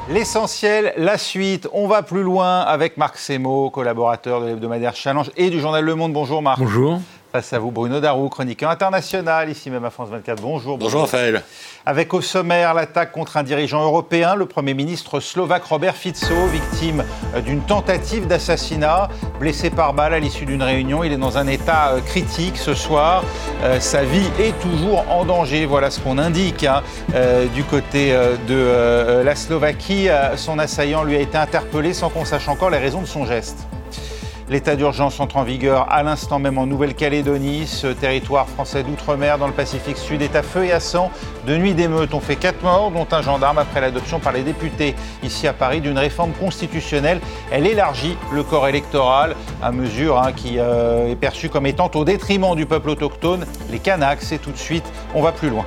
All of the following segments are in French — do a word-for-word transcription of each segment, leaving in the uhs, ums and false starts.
L'essentiel, la suite, on va plus loin avec Marc Semo, collaborateur de l'hebdomadaire Challenge et du journal Le Monde. Bonjour Marc. Bonjour. Face à vous, Bruno Darou, chroniqueur international, ici même à France vingt-quatre. Bonjour. Bonjour Raphaël. Avec au sommaire l'attaque contre un dirigeant européen, le Premier ministre slovaque Robert Fico, victime d'une tentative d'assassinat, blessé par balle à l'issue d'une réunion. Il est dans un état critique ce soir. Euh, sa vie est toujours en danger. Voilà ce qu'on indique hein, euh, du côté euh, de euh, la Slovaquie. Euh, son assaillant lui a été interpellé sans qu'on sache encore les raisons de son geste. L'état d'urgence entre en vigueur à l'instant même en Nouvelle-Calédonie. Ce territoire français d'outre-mer dans le Pacifique Sud est à feu et à sang. De nuit d'émeutes ont fait quatre morts, dont un gendarme après l'adoption par les députés ici à Paris d'une réforme constitutionnelle. Elle élargit le corps électoral, à mesure hein, qui euh, est perçue comme étant au détriment du peuple autochtone, les Kanaks. Et tout de suite, on va plus loin.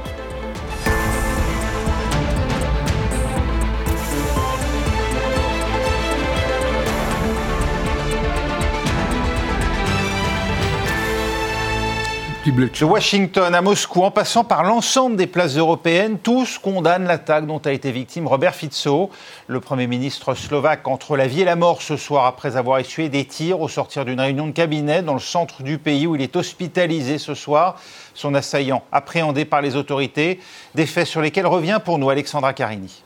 De Washington à Moscou, en passant par l'ensemble des places européennes, tous condamnent l'attaque dont a été victime Robert Fico. Le Premier ministre slovaque entre la vie et la mort ce soir après avoir essuyé des tirs au sortir d'une réunion de cabinet dans le centre du pays où il est hospitalisé ce soir. Son assaillant appréhendé par les autorités. Des faits sur lesquels revient pour nous Alexandra Carini.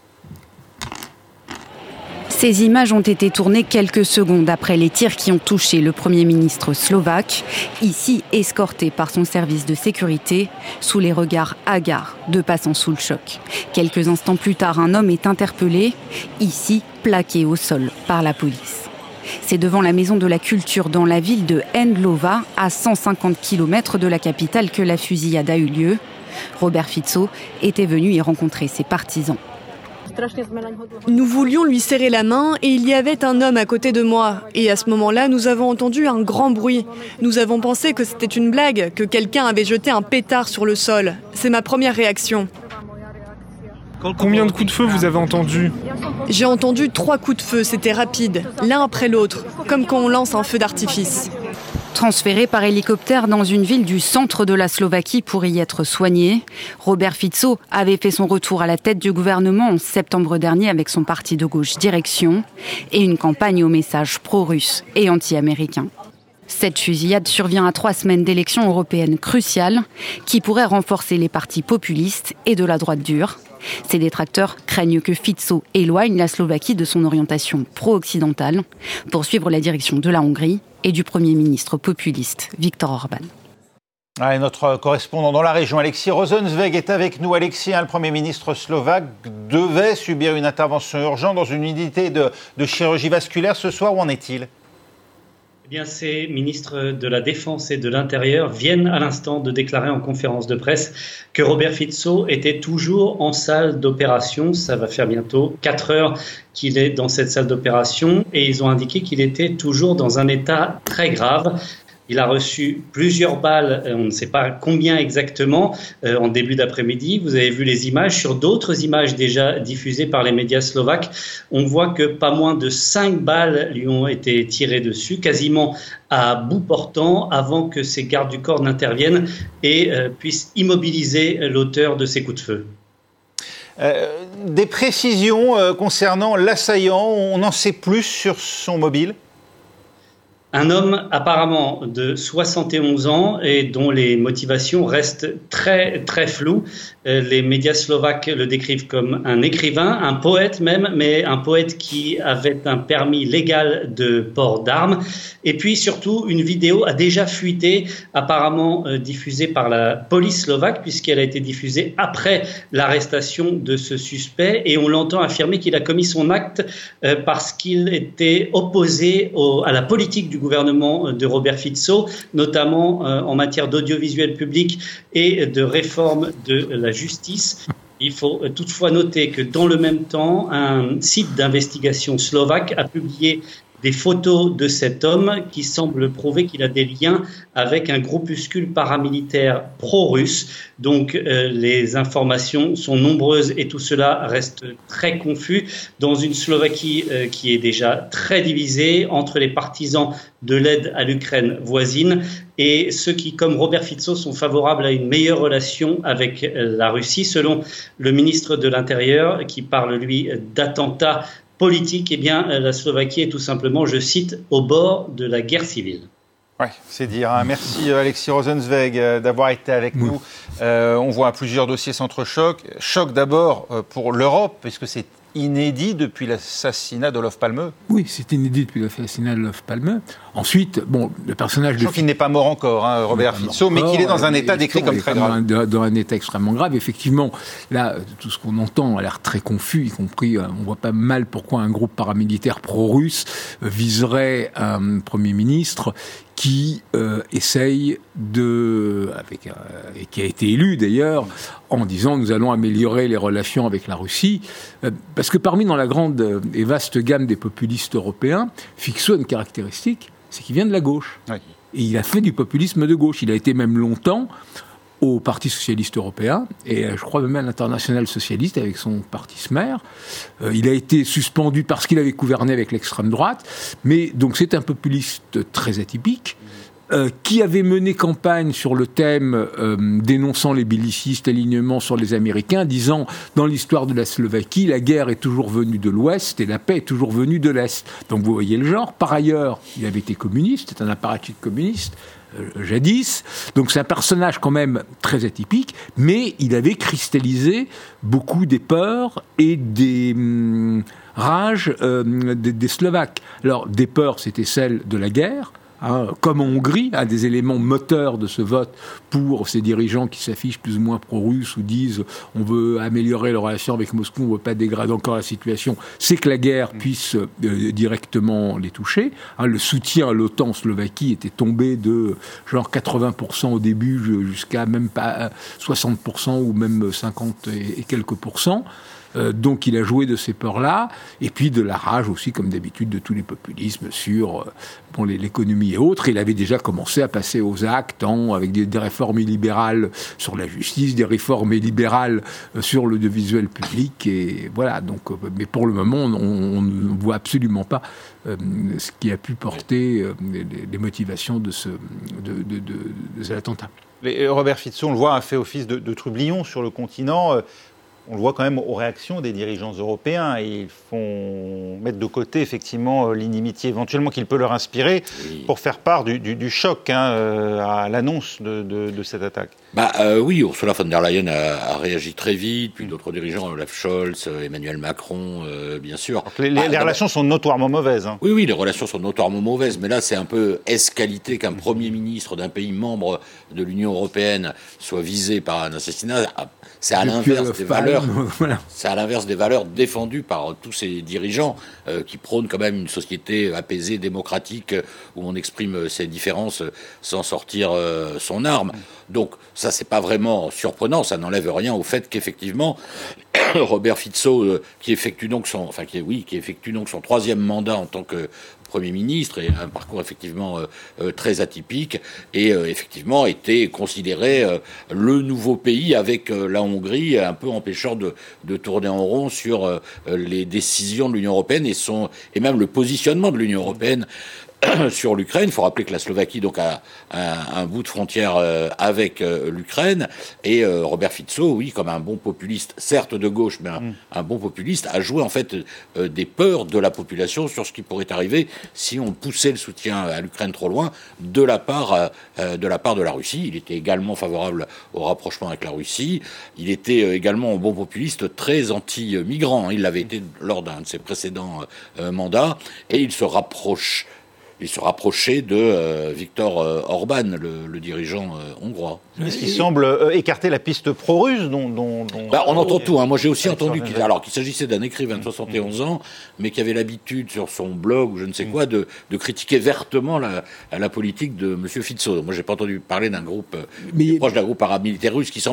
Ces images ont été tournées quelques secondes après les tirs qui ont touché le Premier ministre slovaque, ici escorté par son service de sécurité, sous les regards hagards de passants sous le choc. Quelques instants plus tard, un homme est interpellé, ici plaqué au sol par la police. C'est devant la Maison de la Culture dans la ville de Hendlova, à cent cinquante kilomètres de la capitale, que la fusillade a eu lieu. Robert Fico était venu y rencontrer ses partisans. Nous voulions lui serrer la main et il y avait un homme à côté de moi. Et à ce moment-là, nous avons entendu un grand bruit. Nous avons pensé que c'était une blague, que quelqu'un avait jeté un pétard sur le sol. C'est ma première réaction. Combien de coups de feu vous avez entendus ? J'ai entendu trois coups de feu, c'était rapide, l'un après l'autre, comme quand on lance un feu d'artifice. Transféré par hélicoptère dans une ville du centre de la Slovaquie pour y être soigné, Robert Fico avait fait son retour à la tête du gouvernement en septembre dernier avec son parti de gauche Direction et une campagne au message pro-russe et anti-américain. Cette fusillade survient à trois semaines d'élections européennes cruciales qui pourraient renforcer les partis populistes et de la droite dure. Ses détracteurs craignent que Fico éloigne la Slovaquie de son orientation pro-occidentale pour suivre la direction de la Hongrie et du Premier ministre populiste Viktor Orban. Ah, et notre correspondant dans la région, Alexis Rosenzweig, est avec nous. Alexis, hein, le Premier ministre slovaque devait subir une intervention urgente dans une unité de, de chirurgie vasculaire. Ce soir, où en est-il ? Eh bien, ces ministres de la Défense et de l'Intérieur viennent à l'instant de déclarer en conférence de presse que Robert Fico était toujours en salle d'opération. Ça va faire bientôt quatre heures qu'il est dans cette salle d'opération et ils ont indiqué qu'il était toujours dans un état très grave. Il a reçu plusieurs balles, on ne sait pas combien exactement, euh, en début d'après-midi. Vous avez vu les images. Sur d'autres images déjà diffusées par les médias slovaques, on voit que pas moins de cinq balles lui ont été tirées dessus, quasiment à bout portant, avant que ces gardes du corps n'interviennent et euh, puissent immobiliser l'auteur de ces coups de feu. Euh, des précisions euh, concernant l'assaillant, on en sait plus sur son mobile ? Un homme apparemment de soixante et onze ans et dont les motivations restent très très floues. Les médias slovaques le décrivent comme un écrivain, un poète même, mais un poète qui avait un permis légal de port d'armes. Et puis surtout, une vidéo a déjà fuité, apparemment euh, diffusée par la police slovaque, puisqu'elle a été diffusée après l'arrestation de ce suspect. Et on l'entend affirmer qu'il a commis son acte euh, parce qu'il était opposé au, à la politique du gouvernement de Robert Fico, notamment euh, en matière d'audiovisuel public et de réforme de la justice. Il faut toutefois noter que dans le même temps, un site d'investigation slovaque a publié des photos de cet homme qui semble prouver qu'il a des liens avec un groupuscule paramilitaire pro-russe. Donc euh, les informations sont nombreuses et tout cela reste très confus dans une Slovaquie euh, qui est déjà très divisée entre les partisans de l'aide à l'Ukraine voisine et ceux qui, comme Robert Fico, sont favorables à une meilleure relation avec la Russie. Selon le ministre de l'Intérieur, qui parle, lui, d'attentats politiques, eh bien, la Slovaquie est tout simplement, je cite, au bord de la guerre civile. Oui, c'est dire. Hein. Merci Alexis Rosenzweig euh, d'avoir été avec oui. nous. Euh, on voit plusieurs dossiers s'entrechoquent. Choc d'abord euh, pour l'Europe, puisque c'est inédit depuis l'assassinat d'Olof Palme. Oui, c'est inédit depuis l'assassinat d'Olof Palme. Ensuite, bon, le personnage de... Je trouve qu'il n'est pas mort encore, hein, Robert Fico, mais qu'il est dans un état décrit comme très grave. Dans, dans un état extrêmement grave. Effectivement, là, tout ce qu'on entend a l'air très confus, y compris, on voit pas mal pourquoi un groupe paramilitaire pro-russe viserait un Premier ministre qui euh, essaye de, avec, euh, et qui a été élu d'ailleurs, en disant nous allons améliorer les relations avec la Russie, euh, parce que parmi dans la grande et vaste gamme des populistes européens, Fico a une caractéristique, c'est qu'il vient de la gauche. Oui. Et il a fait du populisme de gauche. Il a été même longtemps au Parti socialiste européen, et je crois même à l'Internationale socialiste avec son parti Smer. Euh, il a été suspendu parce qu'il avait gouverné avec l'extrême droite, mais donc c'est un populiste très atypique, euh, qui avait mené campagne sur le thème euh, dénonçant les bellicistes, alignement sur les Américains, disant dans l'histoire de la Slovaquie, la guerre est toujours venue de l'Ouest et la paix est toujours venue de l'Est. Donc vous voyez le genre. Par ailleurs, il avait été communiste, c'est un apparatchik communiste, jadis, donc c'est un personnage quand même très atypique, mais il avait cristallisé beaucoup des peurs et des hum, rages euh, des, des Slovaques. Alors, des peurs, c'était celle de la guerre, hein, comme en Hongrie, un des éléments moteurs de ce vote pour ces dirigeants qui s'affichent plus ou moins pro-russes ou disent on veut améliorer les relations avec Moscou, on ne veut pas dégrader encore la situation, c'est que la guerre puisse euh, directement les toucher. Hein, le soutien à l'OTAN en Slovaquie était tombé de genre quatre-vingts pour cent au début jusqu'à même pas soixante pour cent ou même cinquante et quelques pourcents. Euh, donc il a joué de ces peurs-là, et puis de la rage aussi, comme d'habitude, de tous les populismes sur euh, bon, les, l'économie et autres. Il avait déjà commencé à passer aux actes, hein, avec des, des réformes illibérales sur la justice, des réformes illibérales euh, sur l'audiovisuel public, et voilà. Donc, euh, mais pour le moment, on ne voit absolument pas euh, ce qui a pu porter euh, les, les motivations de, ce, de, de, de, de cet attentat. Les, Robert Fico, on le voit, a fait office de, de trublion sur le continent. Euh, On le voit quand même aux réactions des dirigeants européens. Ils font mettre de côté, effectivement, l'inimitié éventuellement qu'il peut leur inspirer oui. pour faire part du, du, du choc hein, à l'annonce de, de, de cette attaque. Bah, euh, oui, Ursula von der Leyen a, a réagi très vite, puis d'autres dirigeants, Olaf Scholz, Emmanuel Macron, euh, bien sûr. Les, les, bah, les relations sont notoirement mauvaises. Hein. Oui, oui, les relations sont notoirement mauvaises, mais là, c'est un peu escalité qu'un Premier ministre d'un pays membre de l'Union européenne soit visé par un assassinat. C'est à l'inverse des valeurs. Voilà. C'est à l'inverse des valeurs défendues par tous ces dirigeants euh, qui prônent quand même une société apaisée, démocratique, euh, où on exprime ses différences sans sortir euh, son arme. Donc ça, c'est pas vraiment surprenant. Ça n'enlève rien au fait qu'effectivement Robert Fico, euh, qui effectue donc son, enfin qui oui, qui effectue donc son troisième mandat en tant que Premier ministre, et un parcours effectivement euh, euh, très atypique, et euh, effectivement était considéré euh, le nouveau pays avec euh, la Hongrie, un peu empêchant de, de tourner en rond sur euh, les décisions de l'Union européenne et, son, et même le positionnement de l'Union européenne sur l'Ukraine. Il faut rappeler que la Slovaquie donc a un, un bout de frontière euh, avec euh, l'Ukraine, et euh, Robert Fico, oui, comme un bon populiste, certes de gauche, mais un, mm. un bon populiste, a joué en fait euh, des peurs de la population sur ce qui pourrait arriver si on poussait le soutien à l'Ukraine trop loin de la part euh, de la part de la Russie. Il était également favorable au rapprochement avec la Russie. Il était euh, également un bon populiste très anti-migrant. Il l'avait été lors d'un de ses précédents euh, mandats, et il se rapproche Il se rapprochait de euh, Viktor euh, Orban, le, le dirigeant euh, hongrois. Est-ce qu'il semble euh, écarter la piste pro-russe dont, dont, dont... Bah, on entend tout. Hein. Moi, j'ai aussi entendu qu'il, alors, qu'il s'agissait d'un écrivain de soixante et onze ans, mais qui avait l'habitude, sur son blog ou je ne sais quoi, de, de critiquer vertement la, la politique de M. Fico. Moi, j'ai pas entendu parler d'un groupe, mais... proche d'un groupe paramilitaire russe qui semble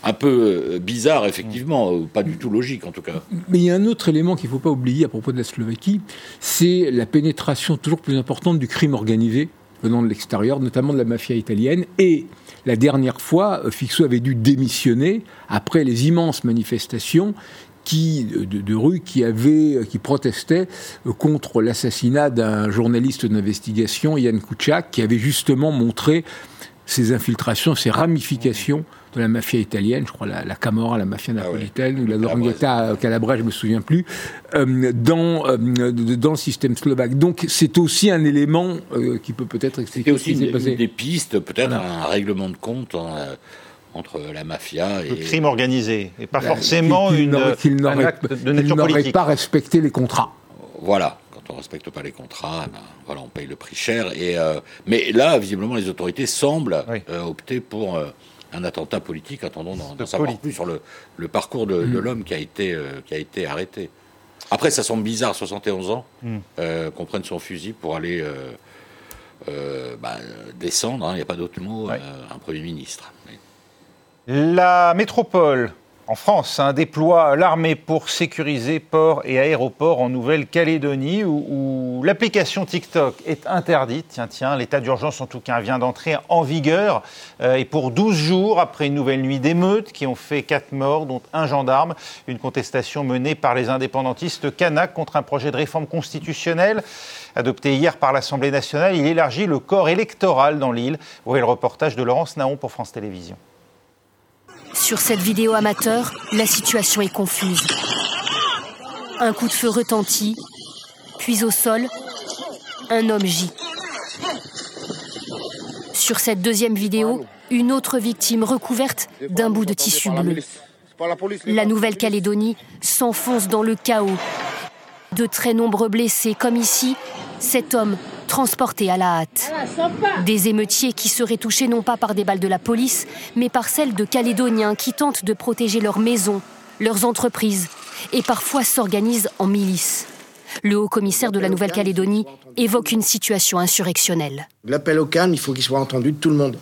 un peu bizarre, effectivement, pas du tout logique en tout cas. Mais il y a un autre élément qu'il ne faut pas oublier à propos de la Slovaquie, c'est la pénétration toujours plus importante du crime organisé venant de l'extérieur, notamment de la mafia italienne. Et la dernière fois, Fico avait dû démissionner après les immenses manifestations qui, de, de rue qui, avaient, qui protestaient contre l'assassinat d'un journaliste d'investigation, Jan Kuciak, qui avait justement montré ses infiltrations, ses ramifications de la mafia italienne, je crois la, la Camorra, la mafia napolitaine, ah ouais. ou la Ndrangheta Calabrese, je ne me souviens plus, euh, dans, euh, dans le système slovaque. Donc c'est aussi un élément euh, qui peut peut-être expliquer aussi ce qui s'est passé. Des pistes, peut-être voilà. un règlement de compte euh, entre la mafia et... Le crime organisé, et pas la, forcément qu'il, une, qu'il un acte de nature qu'il n'aurait politique. pas respecté les contrats. Voilà. On ne respecte pas les contrats, ben, voilà, on paye le prix cher. Et, euh, mais là, visiblement, les autorités semblent oui. euh, opter pour euh, un attentat politique. Attendons d'en, d'en savoir plus sur le, le parcours de, mmh. de l'homme qui a, été, euh, qui a été arrêté. Après, ça semble bizarre, soixante et onze ans, mmh. euh, qu'on prenne son fusil pour aller euh, euh, ben, descendre, il hein, n'y a pas d'autre mot, oui. euh, un Premier ministre. Mais... La métropole... En France, hein, déploie l'armée pour sécuriser ports et aéroports en Nouvelle-Calédonie où, où l'application TikTok est interdite. Tiens, tiens, l'état d'urgence en tout cas vient d'entrer en vigueur euh, et pour douze jours après une nouvelle nuit d'émeutes qui ont fait quatre morts, dont un gendarme. Une contestation menée par les indépendantistes kanaks contre un projet de réforme constitutionnelle adopté hier par l'Assemblée nationale. Il élargit le corps électoral dans l'île. Voyez le reportage de Laurence Naon pour France Télévisions. Sur cette vidéo amateur, la situation est confuse. Un coup de feu retentit, puis au sol, un homme gît. Sur cette deuxième vidéo, une autre victime recouverte d'un bout de tissu bleu. La Nouvelle-Calédonie s'enfonce dans le chaos. De très nombreux blessés, comme ici, cet homme transporté à la hâte. Des émeutiers qui seraient touchés non pas par des balles de la police, mais par celles de Calédoniens qui tentent de protéger leurs maisons, leurs entreprises, et parfois s'organisent en milices. Le haut-commissaire de la Nouvelle-Calédonie évoque une situation insurrectionnelle. L'appel au calme, il faut qu'il soit entendu de tout le monde.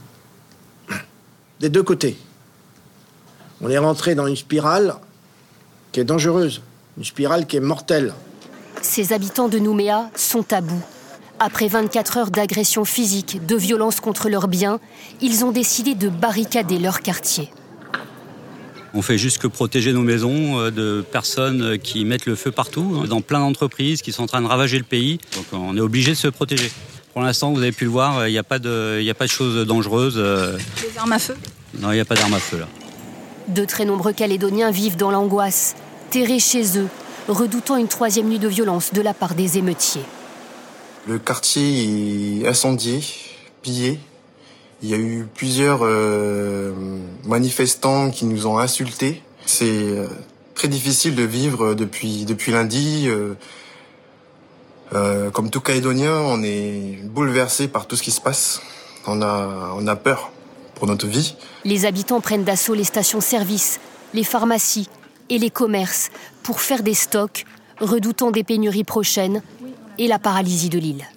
Des deux côtés. On est rentré dans une spirale qui est dangereuse, une spirale qui est mortelle. Ces habitants de Nouméa sont à bout. Après vingt-quatre heures d'agression physique, de violence contre leurs biens, ils ont décidé de barricader leur quartier. On fait juste que protéger nos maisons de personnes qui mettent le feu partout, dans plein d'entreprises qui sont en train de ravager le pays. Donc on est obligé de se protéger. Pour l'instant, vous avez pu le voir, il n'y a pas de, il n'y a pas de choses dangereuses. Des armes à feu ? Non, il n'y a pas d'armes à feu là. De très nombreux Calédoniens vivent dans l'angoisse, terrés chez eux, redoutant une troisième nuit de violence de la part des émeutiers. Le quartier est incendié, pillé. Il y a eu plusieurs euh, manifestants qui nous ont insultés. C'est euh, très difficile de vivre depuis depuis lundi. Euh, euh, comme tout Calédonien, on est bouleversé par tout ce qui se passe. On a on a peur pour notre vie. Les habitants prennent d'assaut les stations-service, les pharmacies et les commerces pour faire des stocks, redoutant des pénuries prochaines et la paralysie de l'île.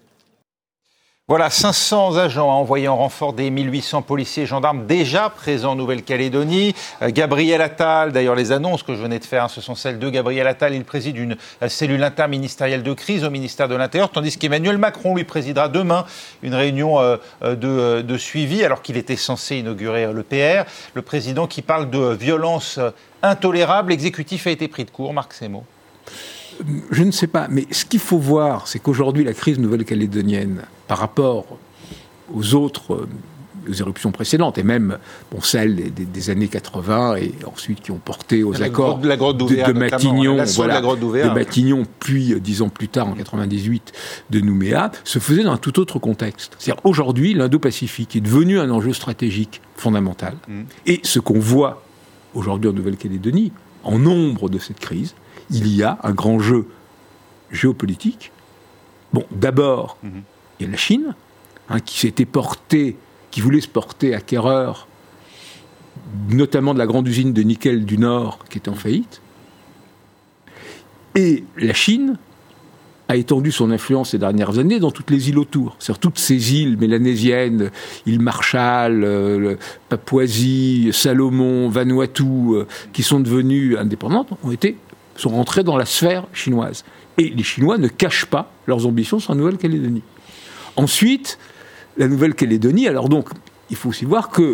Voilà, cinq cents agents à envoyer en renfort des mille huit cents policiers et gendarmes déjà présents en Nouvelle-Calédonie. Euh, Gabriel Attal, d'ailleurs les annonces que je venais de faire, hein, ce sont celles de Gabriel Attal. Il préside une euh, cellule interministérielle de crise au ministère de l'Intérieur, tandis qu'Emmanuel Macron lui présidera demain une réunion euh, de, de suivi, alors qu'il était censé inaugurer euh, le P R. Le président qui parle de violence euh, intolérable, l'exécutif a été pris de court. Marc Semo. Je ne sais pas, mais ce qu'il faut voir, c'est qu'aujourd'hui, la crise nouvelle-calédonienne, par rapport aux autres, euh, aux éruptions précédentes, et même bon, celles des, des, des années quatre-vingts, et ensuite qui ont porté aux la accords grotte, la grotte de, de Matignon, voilà, de, la grotte de Matignon, puis euh, dix ans plus tard, en quatre-vingt-dix-huit, de Nouméa, se faisait dans un tout autre contexte. C'est-à-dire, aujourd'hui, l'Indo-Pacifique est devenu un enjeu stratégique fondamental, mmh. et ce qu'on voit aujourd'hui en Nouvelle-Calédonie, en nombre de cette crise, il y a un grand jeu géopolitique. Bon, d'abord, mmh. il y a la Chine, hein, qui s'était portée, qui voulait se porter acquéreur, notamment de la grande usine de nickel du Nord, qui est en faillite. Et la Chine a étendu son influence ces dernières années dans toutes les îles autour. C'est-à-dire toutes ces îles mélanésiennes, îles Marshall, euh, Papouasie, Salomon, Vanuatu, euh, qui sont devenues indépendantes, ont été, sont rentrées dans la sphère chinoise. Et les Chinois ne cachent pas leurs ambitions sur la Nouvelle-Calédonie. Ensuite, la Nouvelle-Calédonie, alors donc, il faut aussi voir que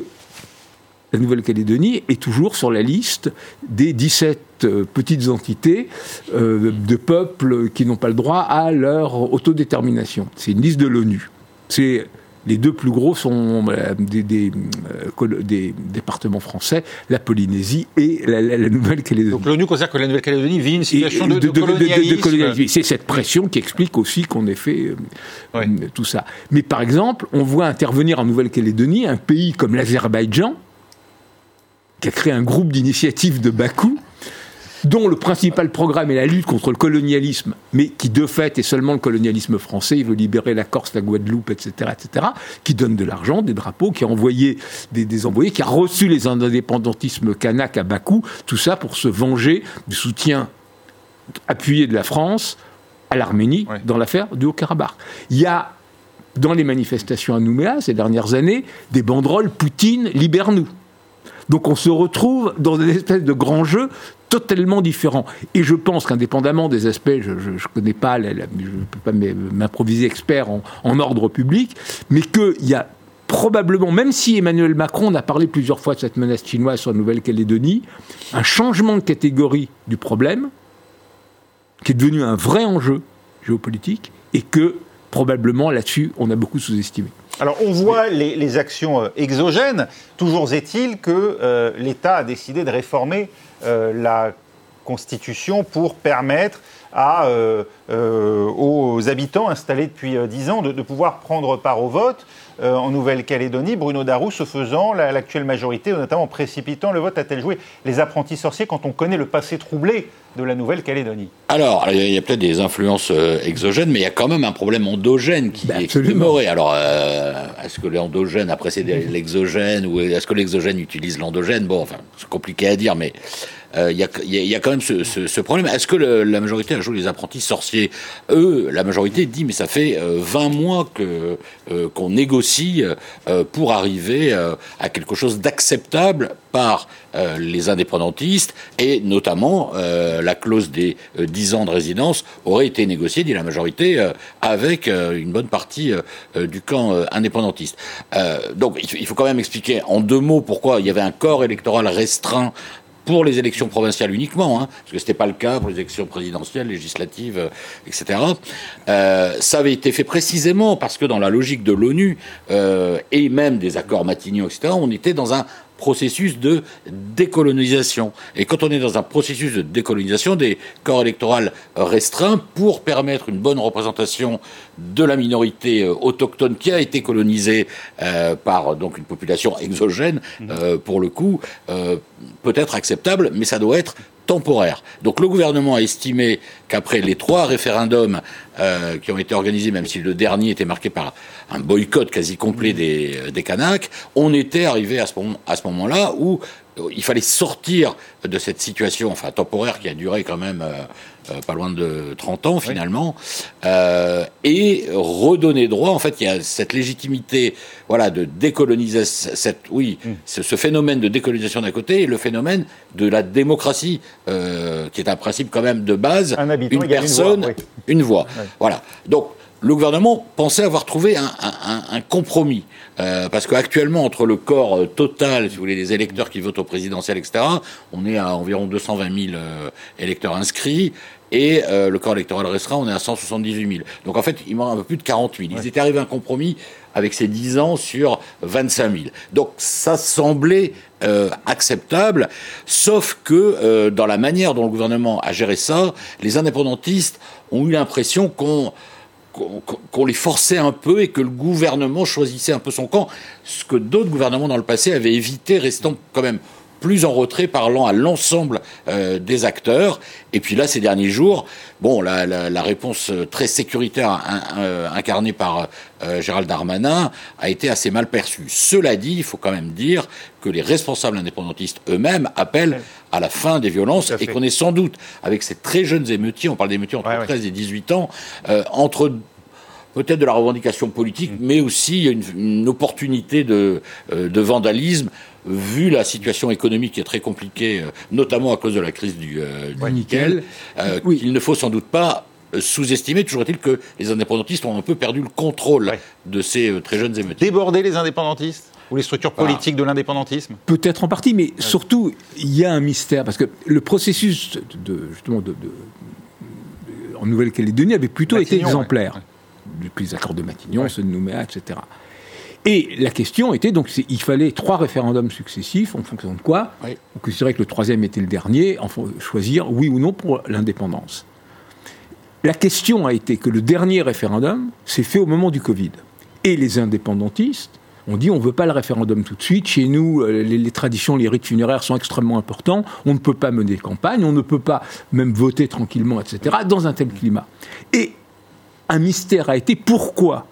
la Nouvelle-Calédonie est toujours sur la liste des dix-sept euh, petites entités euh, de peuples qui n'ont pas le droit à leur autodétermination. C'est une liste de l'ONU. C'est, les deux plus gros sont euh, des, des, euh, des départements français, la Polynésie et la, la, la Nouvelle-Calédonie. Donc l'ONU considère que la Nouvelle-Calédonie vit une situation et, de, de, de, colonialisme. De, de, de colonialisme. C'est cette pression qui explique aussi qu'on ait fait euh, oui. euh, tout ça. Mais par exemple, on voit intervenir en Nouvelle-Calédonie un pays comme l'Azerbaïdjan, qui a créé un groupe d'initiative de Bakou, dont le principal programme est la lutte contre le colonialisme, mais qui de fait est seulement le colonialisme français. Il veut libérer la Corse, la Guadeloupe, et cetera, et cetera, qui donne de l'argent, des drapeaux, qui a envoyé des, des envoyés, qui a reçu les indépendantismes kanaks à Bakou, tout ça pour se venger du soutien appuyé de la France à l'Arménie ouais. dans l'affaire du Haut-Karabakh. Il y a, dans les manifestations à Nouméa, ces dernières années, des banderoles « Poutine, libère-nous ». Donc on se retrouve dans une espèce de grand jeu totalement différent. Et je pense qu'indépendamment des aspects, je ne connais pas, la, la, je ne peux pas m'improviser expert en, en ordre public, mais qu'il y a probablement, même si Emmanuel Macron a parlé plusieurs fois de cette menace chinoise sur la Nouvelle-Calédonie, un changement de catégorie du problème, qui est devenu un vrai enjeu géopolitique, et que probablement là-dessus, on a beaucoup sous-estimé. Alors, on voit les, les actions euh, exogènes. Toujours est-il que euh, l'État a décidé de réformer euh, la Constitution pour permettre à, euh, euh, aux habitants installés depuis euh, dix ans de, de pouvoir prendre part au vote. Euh, en Nouvelle-Calédonie, Bruno Darroux, se faisant la, l'actuelle majorité, notamment en précipitant le vote, a-t-elle joué les apprentis sorciers quand on connaît le passé troublé de la Nouvelle-Calédonie? Alors, il y a peut-être des influences euh, exogènes, mais il y a quand même un problème endogène qui ben, est demeuré. Alors, euh, est-ce que l'endogène a précédé l'exogène, ou est-ce que l'exogène utilise l'endogène? Bon, enfin, c'est compliqué à dire, mais euh, il y, a, y, y a quand même ce, ce, ce problème. Est-ce que le, la majorité a joué les apprentis sorciers? Eux, la majorité dit, mais ça fait euh, vingt mois que, euh, qu'on négocie euh, pour arriver euh, à quelque chose d'acceptable par euh, les indépendantistes, et notamment euh, la clause des euh, dix ans de résidence aurait été négociée, dit la majorité, euh, avec euh, une bonne partie euh, du camp euh, indépendantiste. Euh, donc il faut quand même expliquer en deux mots pourquoi il y avait un corps électoral restreint pour les élections provinciales uniquement, hein, parce que c'était pas le cas pour les élections présidentielles, législatives, euh, et cetera. Euh, ça avait été fait précisément parce que dans la logique de l'ONU euh, et même des accords Matignon, et cetera, on était dans un processus de décolonisation. Et quand on est dans un processus de décolonisation, des corps électoraux restreints pour permettre une bonne représentation de la minorité euh, autochtone qui a été colonisée euh, par donc une population exogène, euh, pour le coup, euh, peut être acceptable, mais ça doit être temporaire. Donc le gouvernement a estimé qu'après les trois référendums euh, qui ont été organisés, même si le dernier était marqué par un boycott quasi complet des, des Kanaks, on était arrivé à ce, moment, à ce moment-là où il fallait sortir de cette situation, enfin temporaire, qui a duré quand même euh, euh, pas loin de trente ans finalement, oui. euh, et redonner droit. En fait, il y a cette légitimité, voilà, de décolonisation, cette, oui, mm. ce, ce phénomène de décolonisation d'un côté, et le phénomène de la démocratie, euh, qui est un principe quand même de base. Un habitant, une personne, une voix. Oui. Une voix. Oui. Voilà. Donc, le gouvernement pensait avoir trouvé un, un, un compromis. Euh, parce qu'actuellement, entre le corps euh, total, si vous voulez, des électeurs qui votent au présidentiel, et cetera, on est à environ deux cent vingt mille euh, électeurs inscrits, et euh, le corps électoral restreint, on est à cent soixante-dix-huit mille. Donc en fait, il manque un peu plus de quarante mille. Ils ouais. étaient arrivés à un compromis avec ces dix ans sur vingt-cinq mille. Donc ça semblait euh, acceptable, sauf que euh, dans la manière dont le gouvernement a géré ça, les indépendantistes ont eu l'impression qu'on Qu'on, qu'on les forçait un peu et que le gouvernement choisissait un peu son camp, ce que d'autres gouvernements dans le passé avaient évité, restant quand même plus en retrait, parlant à l'ensemble euh, des acteurs. Et puis là, ces derniers jours, bon, la, la, la réponse très sécuritaire in, euh, incarnée par euh, Gérald Darmanin a été assez mal perçue. Cela dit, il faut quand même dire que les responsables indépendantistes eux-mêmes appellent à la fin des violences et qu'on est sans doute, avec ces très jeunes émeutiers, on parle d'émeutiers entre ouais, treize ouais. et dix-huit ans, euh, entre peut-être de la revendication politique, mmh. mais aussi une, une opportunité de, euh, de vandalisme, vu la situation économique qui est très compliquée, euh, notamment à cause de la crise du, euh, du ouais, nickel, euh, oui. qu'il ne faut sans doute pas sous-estimer. Toujours est-il que les indépendantistes ont un peu perdu le contrôle ouais. de ces euh, très jeunes émeutiers. Déborder les indépendantistes ou les structures politiques ah. de l'indépendantisme? Peut-être en partie, mais ouais. surtout, il y a un mystère, parce que le processus de, justement de, de, de, en Nouvelle-Calédonie avait plutôt Matignon, été exemplaire. Ouais. Depuis les accords de Matignon, ouais. ceux de Nouméa, et cetera. Et la question était, donc, c'est, il fallait trois référendums successifs, en fonction de quoi oui. on considérait que le troisième était le dernier, enfin, choisir oui ou non pour l'indépendance. La question a été que le dernier référendum s'est fait au moment du Covid. Et les indépendantistes ont dit, on ne veut pas le référendum tout de suite, chez nous, les, les traditions, les rites funéraires sont extrêmement importants, on ne peut pas mener campagne, on ne peut pas même voter tranquillement, et cetera, dans un tel climat. Et un mystère a été pourquoi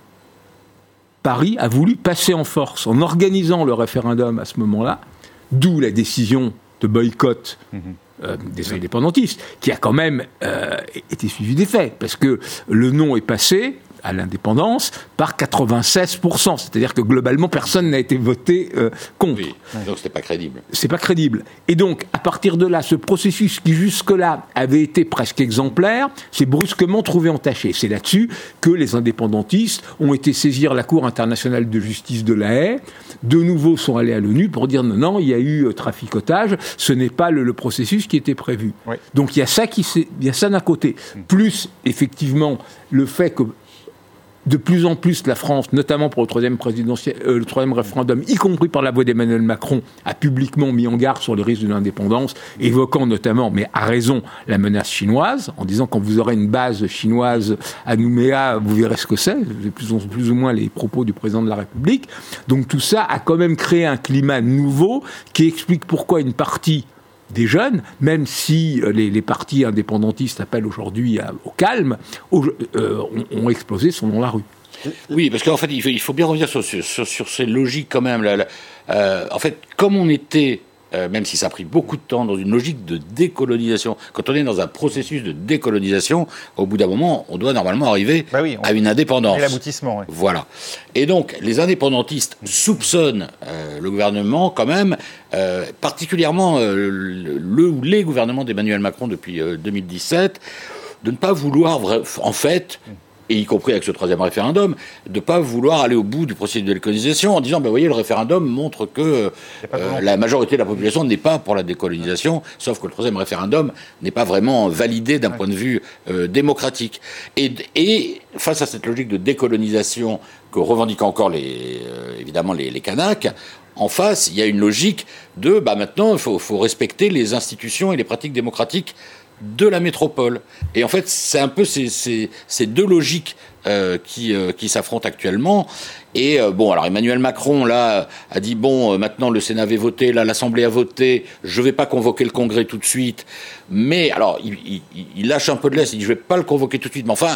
Paris a voulu passer en force en organisant le référendum à ce moment-là, d'où la décision de boycott mmh. euh, des oui. indépendantistes, qui a quand même euh, été suivie des faits, parce que le non est passé à l'indépendance par quatre-vingt-seize pour cent, c'est-à-dire que globalement personne n'a été voté euh, contre. Oui, donc c'était pas crédible. C'est pas crédible. Et donc à partir de là, ce processus qui jusque-là avait été presque exemplaire, s'est brusquement trouvé entaché. C'est là-dessus que les indépendantistes ont été saisir la Cour internationale de justice de La Haye, de nouveau sont allés à l'ONU pour dire non, non, il y a eu euh, traficotage, ce n'est pas le, le processus qui était prévu. Oui. Donc il y a ça qui, s'est, il y a ça d'un côté, plus effectivement le fait que de plus en plus, la France, notamment pour le troisième, présidentiel, euh, le troisième référendum, y compris par la voix d'Emmanuel Macron, a publiquement mis en garde sur les risques de l'indépendance, évoquant notamment, mais à raison, la menace chinoise, en disant quand vous aurez une base chinoise à Nouméa, vous verrez ce que c'est, c'est plus ou, plus ou moins les propos du président de la République. Donc tout ça a quand même créé un climat nouveau qui explique pourquoi une partie des jeunes, même si les, les partis indépendantistes appellent aujourd'hui à, au calme, au, euh, ont, ont explosé, sont dans la rue. Oui, parce qu'en fait, il faut, il faut bien revenir sur, sur, sur ces logiques quand même. Là, là. Euh, en fait, comme on était, euh, même si ça a pris beaucoup de temps, dans une logique de décolonisation, quand on est dans un processus de décolonisation, au bout d'un moment, on doit normalement arriver bah oui, on, à une indépendance. Et l'aboutissement, oui. Voilà. Et donc, les indépendantistes soupçonnent euh, le gouvernement quand même, euh, particulièrement euh, le, le ou les gouvernements d'Emmanuel Macron depuis euh, deux mille dix-sept, de ne pas vouloir, en fait, et y compris avec ce troisième référendum, de ne pas vouloir aller au bout du processus de décolonisation en disant, ben, vous voyez, le référendum montre que euh, la majorité de la population n'est pas pour la décolonisation, sauf que le troisième référendum n'est pas vraiment validé d'un ouais. point de vue euh, démocratique. Et, et face à cette logique de décolonisation que revendiquent encore les, euh, évidemment les, les Kanaks, en face, il y a une logique de, bah maintenant, il faut, faut respecter les institutions et les pratiques démocratiques de la métropole. Et en fait, c'est un peu ces, ces, ces deux logiques euh, qui, euh, qui s'affrontent actuellement. Et euh, bon, alors Emmanuel Macron, là, a dit, bon, euh, maintenant le Sénat avait voté, là, l'Assemblée a voté, je ne vais pas convoquer le Congrès tout de suite. Mais, alors, il, il, il lâche un peu de l'aise, il dit, je ne vais pas le convoquer tout de suite. Mais enfin,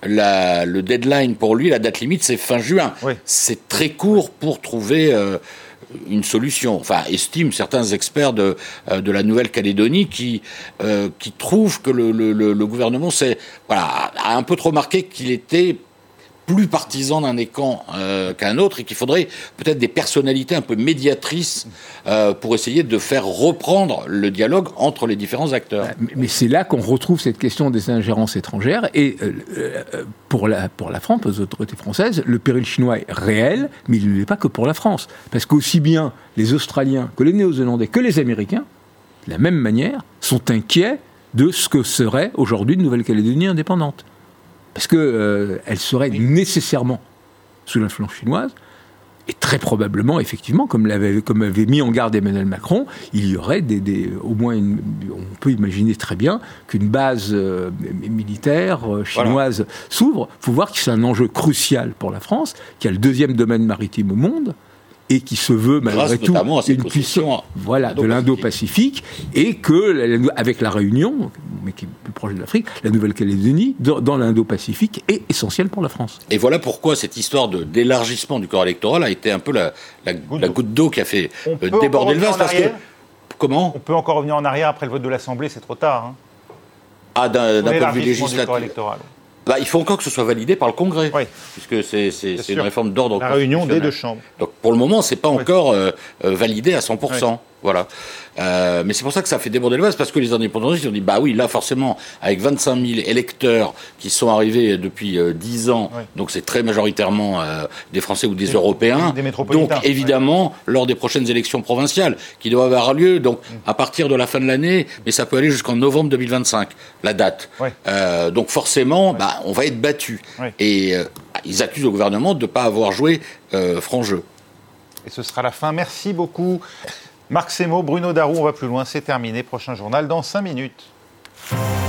la, le deadline pour lui, la date limite, c'est fin juin. Oui. C'est très court pour trouver... Euh, une solution, enfin, estiment certains experts de, euh, de la Nouvelle-Calédonie qui, euh, qui trouvent que le, le, le gouvernement s'est, voilà, a un peu trop marqué qu'il était plus partisan d'un camp euh, qu'un autre et qu'il faudrait peut-être des personnalités un peu médiatrices euh, pour essayer de faire reprendre le dialogue entre les différents acteurs. Mais c'est là qu'on retrouve cette question des ingérences étrangères et euh, pour, la, pour la France, pour les autorités françaises, le péril chinois est réel, mais il ne l'est pas que pour la France. Parce qu'aussi bien les Australiens que les Néo-Zélandais que les Américains, de la même manière, sont inquiets de ce que serait aujourd'hui une Nouvelle-Calédonie indépendante. Parce qu'elle euh, serait oui. nécessairement sous l'influence chinoise, et très probablement, effectivement, comme l'avait, comme avait mis en garde Emmanuel Macron, il y aurait des, des, au moins, une, on peut imaginer très bien qu'une base euh, militaire euh, chinoise voilà. s'ouvre. Il faut voir que c'est un enjeu crucial pour la France, qui a le deuxième domaine maritime au monde, et qui se veut malgré tout une puissance voilà, de l'Indo-Pacifique, et que, avec la Réunion, mais qui est plus proche de l'Afrique, la Nouvelle-Calédonie, dans, dans l'Indo-Pacifique, est essentielle pour la France. Et voilà pourquoi cette histoire de, d'élargissement du corps électoral a été un peu la, la, goutte, la goutte d'eau qui a fait euh, déborder le vase. Parce que, comment On peut encore revenir en arrière après le vote de l'Assemblée, c'est trop tard. Hein. Ah, d'un, d'un point de vue législatif. Bah, il faut encore que ce soit validé par le Congrès, oui. puisque c'est, c'est, c'est une réforme d'ordre la réunion des deux chambres. Donc pour le moment, c'est pas oui. encore euh, validé à cent pour cent. Oui. Voilà. Euh, mais c'est pour ça que ça fait déborder le vase, parce que les indépendantistes ont dit bah oui, là forcément, avec vingt-cinq mille électeurs qui sont arrivés depuis euh, dix ans, oui. donc c'est très majoritairement euh, des Français ou des, des Européens. Des métropolitains. Donc évidemment, oui. lors des prochaines élections provinciales qui doivent avoir lieu, donc mm. à partir de la fin de l'année, mais ça peut aller jusqu'en novembre deux mille vingt-cinq, la date. Oui. Euh, donc forcément, oui. bah, on va être battu. Oui. Et euh, ils accusent le gouvernement de ne pas avoir joué euh, franc jeu. Et ce sera la fin. Merci beaucoup. Marc Semo, Bruno Darou, on va plus loin, c'est terminé. Prochain journal dans cinq minutes.